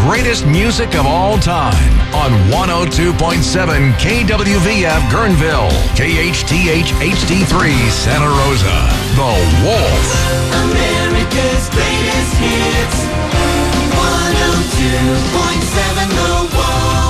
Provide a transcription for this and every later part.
greatest music of all time on 102.7 KWVF Guerneville, KHTH HD3 Santa Rosa. The Wolf. America's greatest hits. 102.7 The Wolf.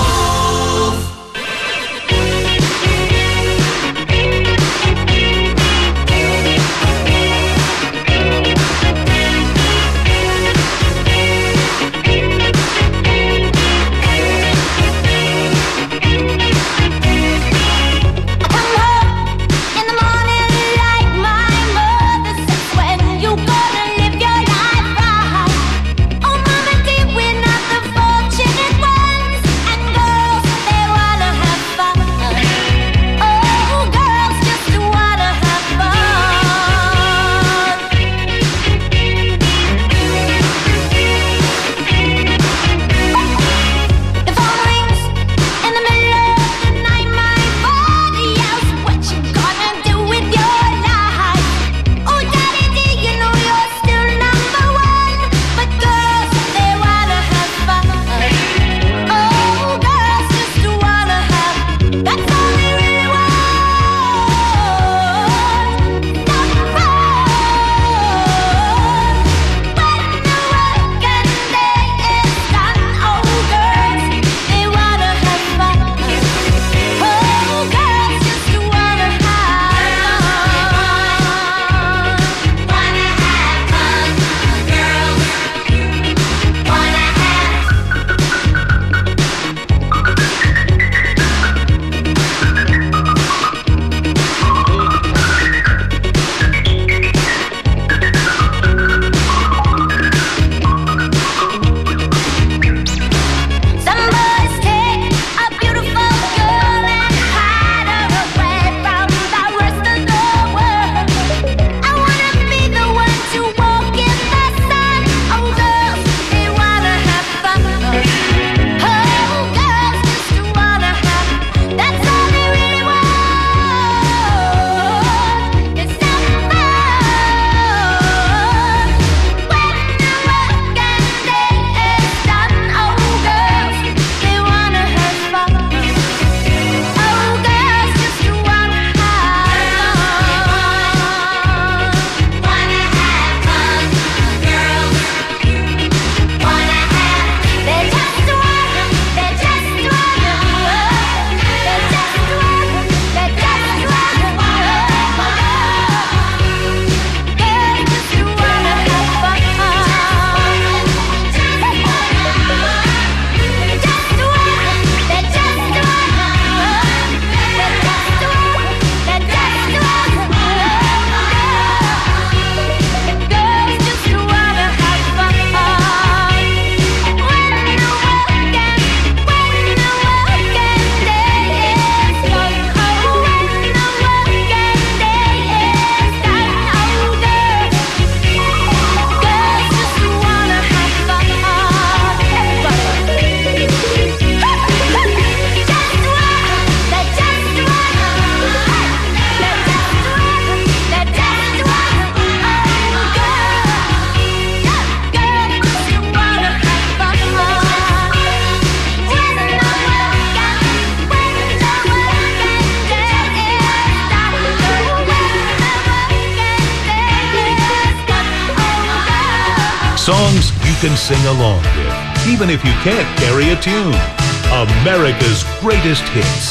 Songs you can sing along with, even if you can't carry a tune. America's greatest hits.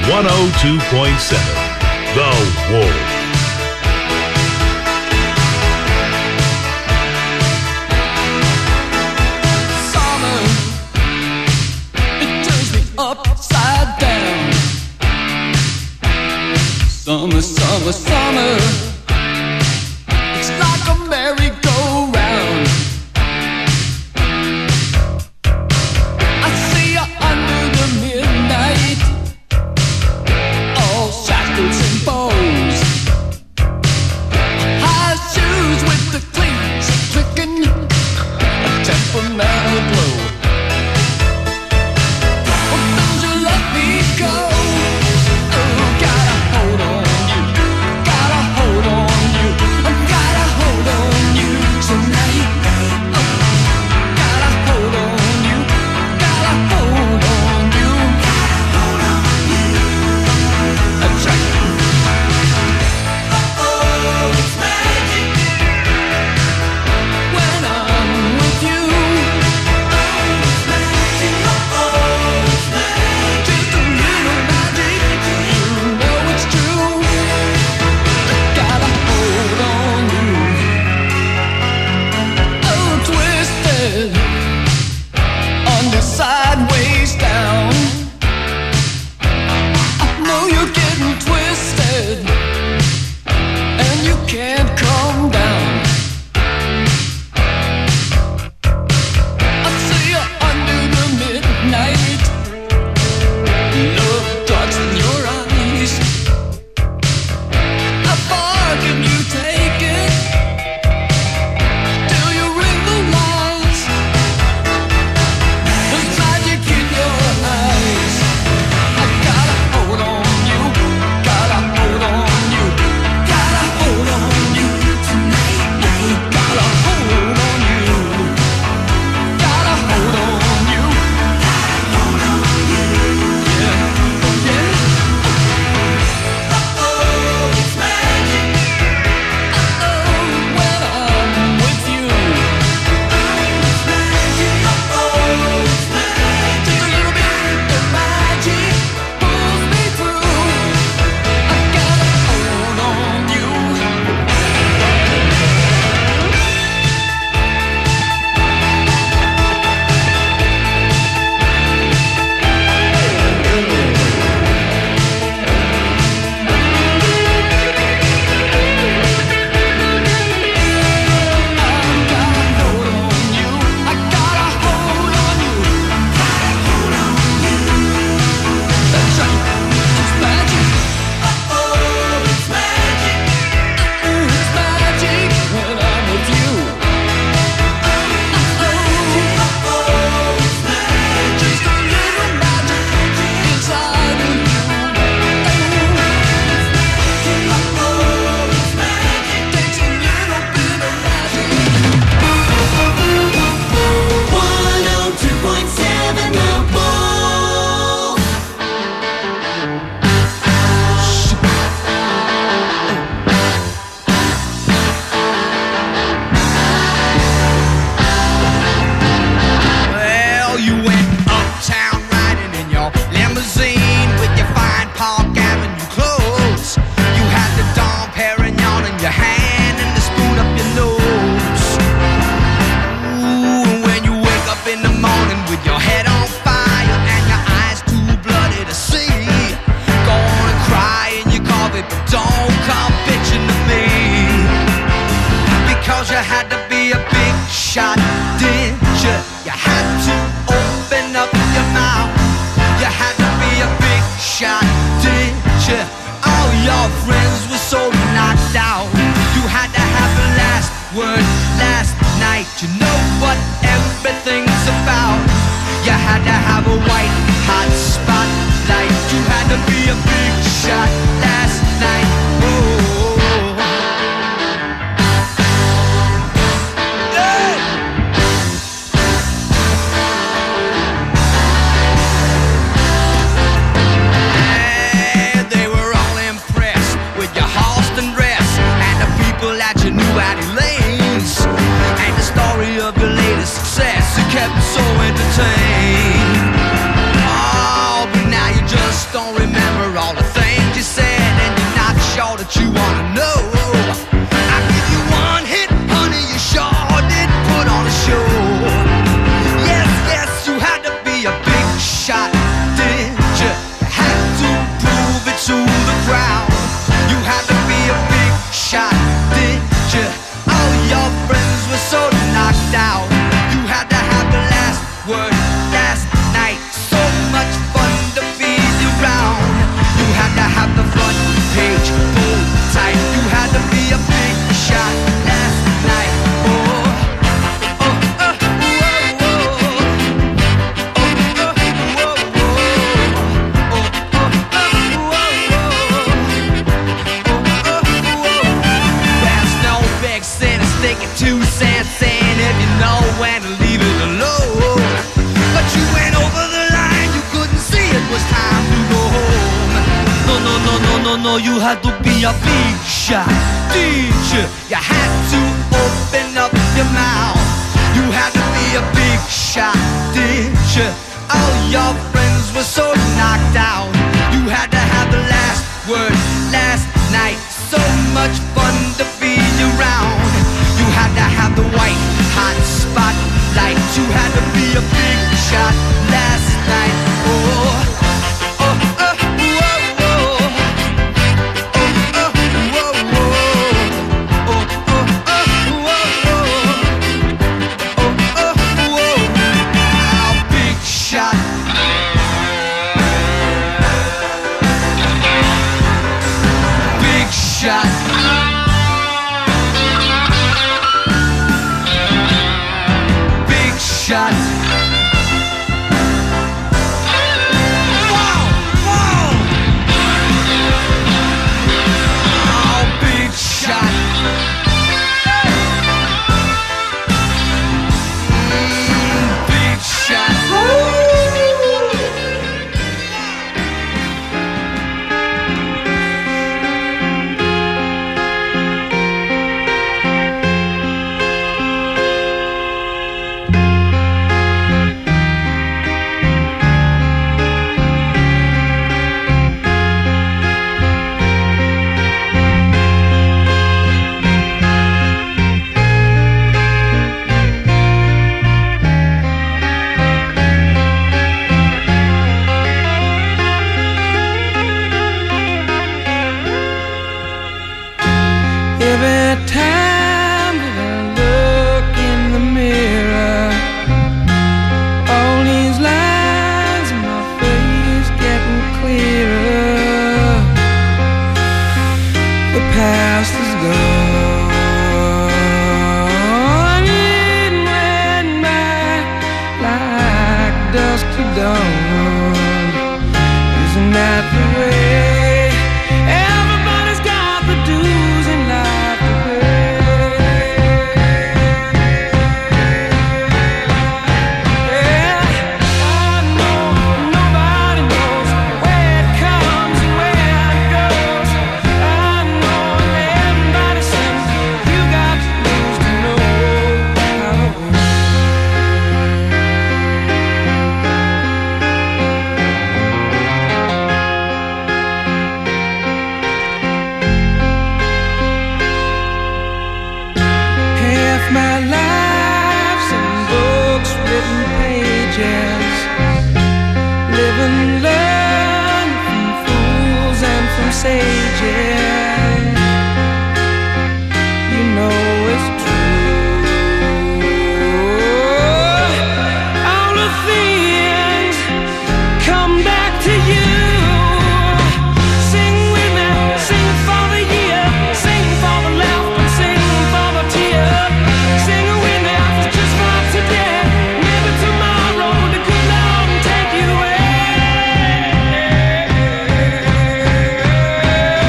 102.7 The Wolf. Summer, summer, summer. It's like a merry-go-round. I see you under the midnight, all shackles and bows. High shoes with the cleats clicking, a temperamental glow. Well, don't you let me go. Oh, gotta hold on you, gotta hold on. kept so entertained. Oh, but now you just don't remember all the things you said, and you're not sure that you wanna know. I give you one hit, honey, you sure did put on a show. Yes, yes, you had to be a big shot, did you? You had to prove it to the crowd. You had to be a big shot, did you? All your friends were so knocked out. You had to have the last word last night. So much fun to be around. You had to have the front page pulled tight. You had to be a big shot last night. Oh, oh, oh, oh, oh, oh, there's no big sin in sticking 2 cents in if you know when to leave it alone. But you went over the line, you couldn't see it was time to go home. No, no, no, no, no, no, you had to be a big shot, did you? You had to open up your mouth. You had to be a big shot, did you? All your friends were so knocked out. You had to have the last word last night. So much fun to be around. You had to have the white hot spotlight. You had to be a big shot last night. Oh, oh, oh, oh, oh, oh, oh, oh, big shot. Big shot. Big shot. Wow, wow. Oh, big shot. Big shot. Every time that I look in the mirror, all these lines in my face getting clearer. The past is gone, it went by like dusk to dawn. Isn't that the way? Everybody's got the dues in life to pay. Yeah, I know nobody knows where it comes and where it goes. I know everybody sings. You got to lose to know how to win. Half my life's in books, written pages. Live and learn from fools and from sages. You know it's true. All the things come back to you. Sing with me, sing for the year, sing for the laughter, sing for the tear. Sing with me, it's just for today. Maybe tomorrow the good Lord will take you away.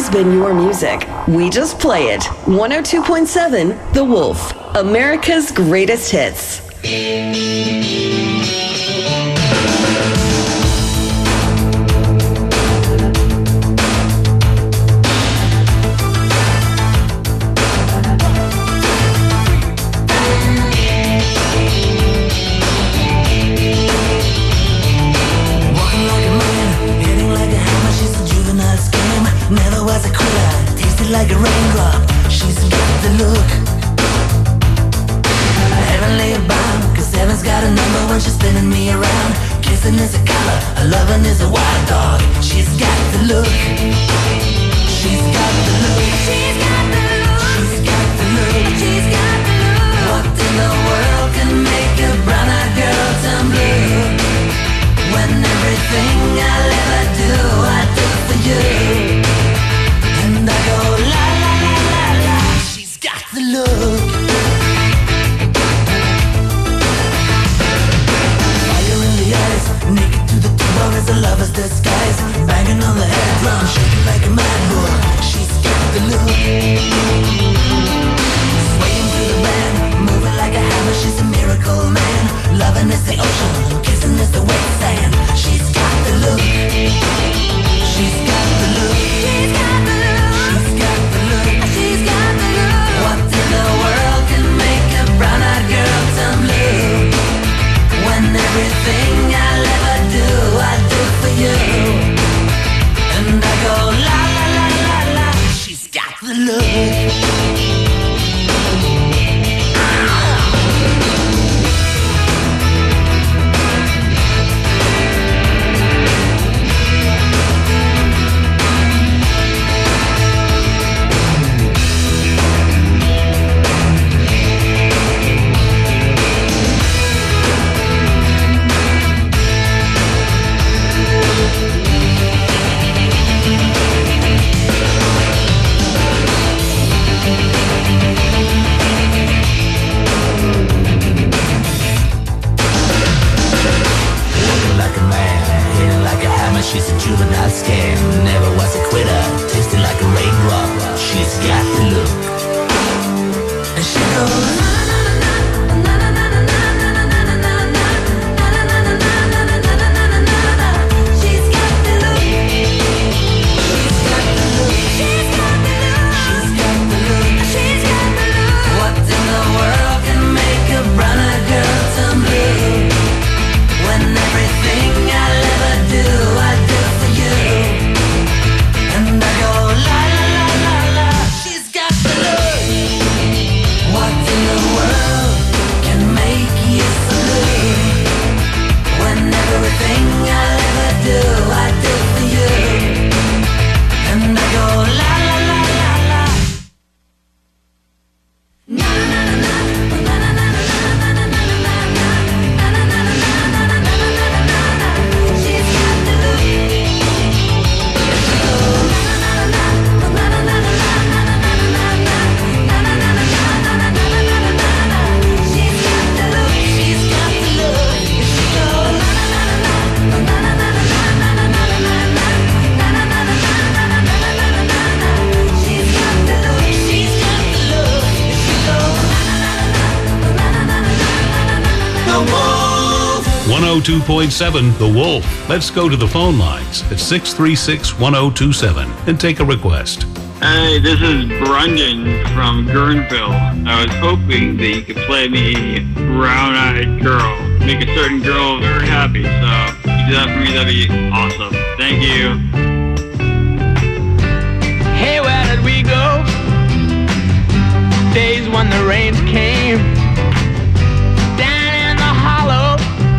always been your music. We just play it. 102.7 The Wolf, America's greatest hits. Like a raindrop, she's got the look. Heavenly bound, cause heaven's got a number when she's spinning me around. Kissing is a color, a loving is a wild dog. She's got the look. She's got the look. She's got the look. She's got the look. She's got the look. What in the world can make a brown-eyed girl turn blue? When everything I'll ever do, I do for you. And I go la la la la la. She's got the look. Fire in the eyes, naked to the tone as a lover's disguise. Banging on the head drum, shaking like a mad bull. She's got the look. Swaying through the band, moving like a hammer. She's a miracle man. Loving is the ocean, kissing is the wet sand. She's got the look. She's got the look. She's got the look. She's got the look. What in the world can make a brown-eyed girl turn blue? When everything I'll ever do, I do for you. And I go la la la la la. She's got the look. She's a juvenile scam, never was a quitter, tasted like a raindrop. She's got the look. And she goes na na na na na na na na na na na na na. She's got the look. She's got the look. She's got the look. She's got the look. She's got the look. What in the world can make a brown-eyed girl turn blue? When everything I'll ever do, I do for you. And I go la la la la la. She's got the look. What in the world can make you so blue? When everything I'll ever do, I do for you. And I go la la la la la. Na na na na na na na na na na The Wolf. 102.7 The Wolf. Let's go to the phone lines at 636-1027 and take a request. Hey, this is Brendan from Guerneville. I was hoping that you could play me Brown-Eyed Girl. Make a certain girl very happy. So if you do that for me, that'd be awesome. Thank you. Hey, where did we go? Days when the rains came. Down in the hollow,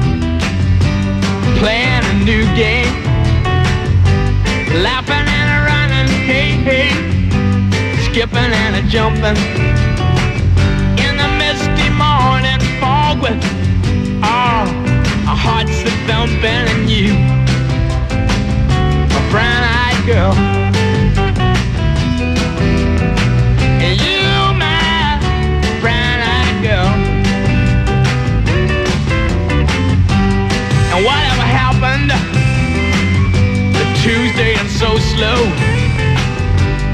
playing a new game. Laughing and a running, hey, hey. Skipping and a jumping. In the misty morning fog with our hearts a thumping, and you, a brown-eyed girl. And you, my brown-eyed girl. And whatever happened to Tuesday and so slow?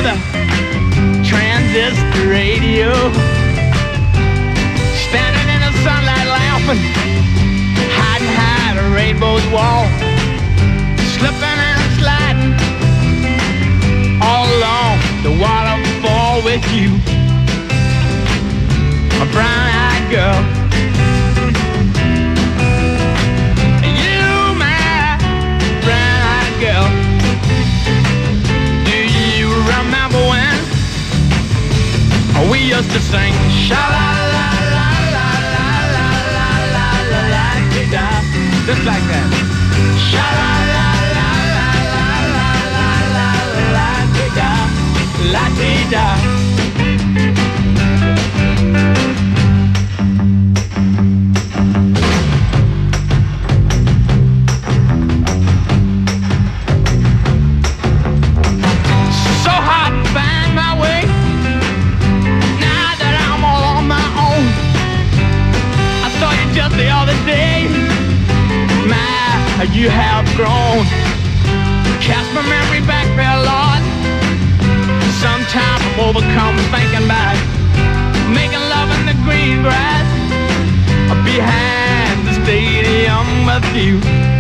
the transistor radio, standing in the sunlight laughing, hiding high at a rainbow's wall, slipping and sliding all along the waterfall with you, a brown-eyed girl. You, my brown-eyed girl. Do you remember when we used to sing sha-la-la-la-la-la-la-la-la-la-la-la-la-la-la-la, just like that. Sha-la-la-la-la-la-la-la-la-la-la-la-la-la-la. So hard to find my way now that I'm all on my own. I saw you just the other day. My, you have grown. Cast my memory back there, Lord. Sometimes I'm overcome thinking about making love in the green grass behind the stadium with you,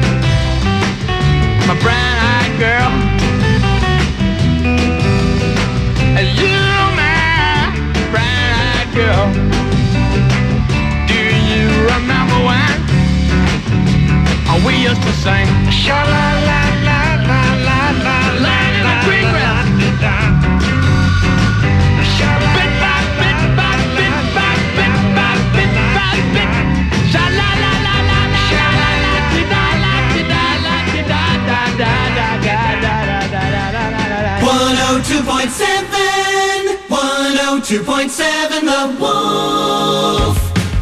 my brown-eyed girl. You, my brown-eyed girl. Do you remember when we used to sing sha-la-la-la-la-la-la-la, in the green grass? .7 The Wolf.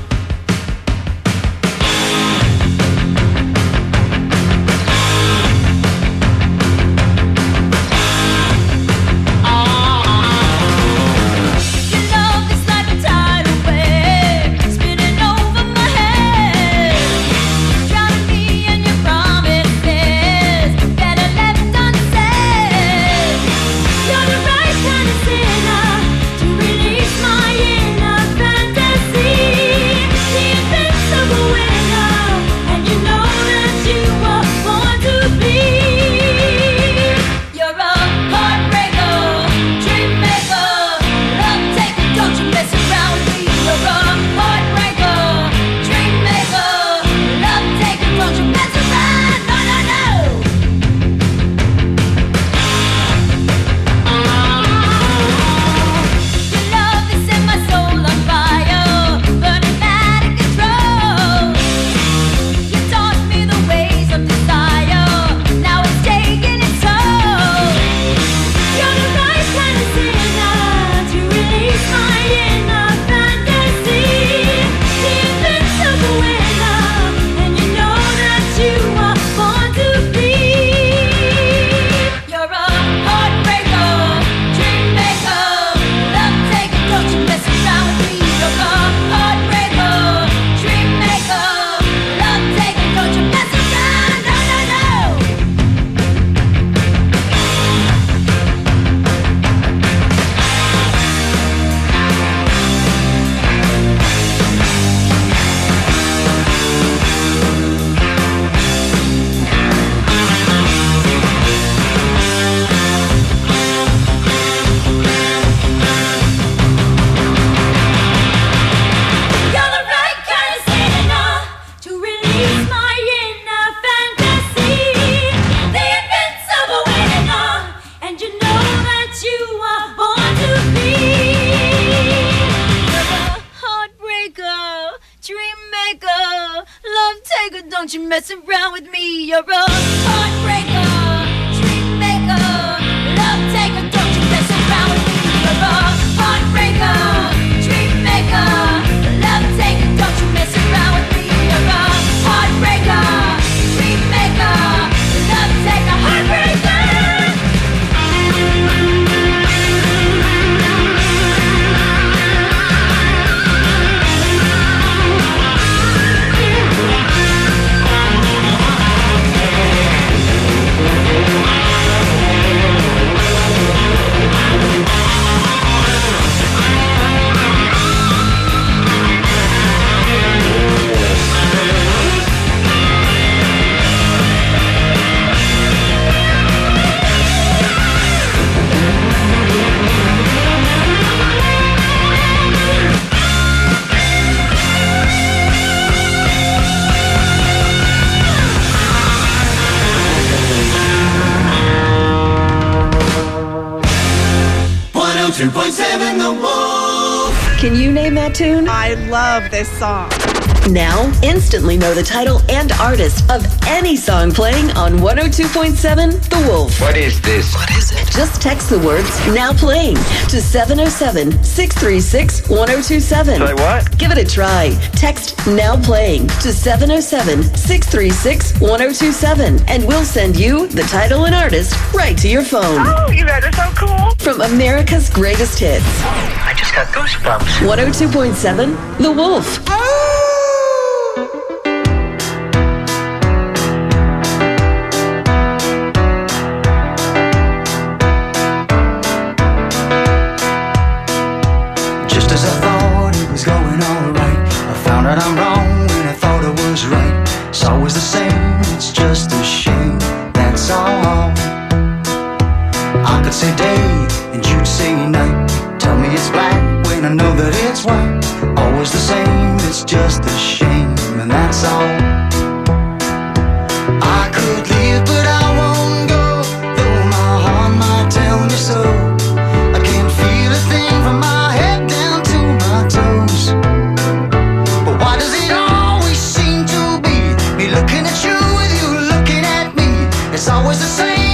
Don't you mess around with me, you're a heartbreaker, dream maker, love taker. Don't you mess around with me, you're a heartbreaker, dream maker, love taker. Don't you mess around with me, you're a heartbreaker, dream maker, love taker, heartbreaker. 102.7 The Wolf. Can you name that tune? I love this song. Now, instantly know the title and artist of any song playing on 102.7 The Wolf. What is this? What is it? Just text the words "now playing" to 707-636-1027. Say what? Give it a try. Text "now playing" to 707-636-1027 and we'll send you the title and artist right to your phone. Oh, you guys are so cool. From America's greatest hits. I just got goosebumps. 102.7 The Wolf. Just as I thought it was going all right, I found out I'm wrong when I thought I was right. It's always the same, it's just a shame, that's all. I could say day and you'd say night. Tell me it's black when I know that it's white. Always the same, it's just a shame, and that's all. I could leave but I won't go, though my heart might tell me so. I can't feel a thing from my head down to my toes. But why does it always seem to be me looking at you with you looking at me? It's always the same.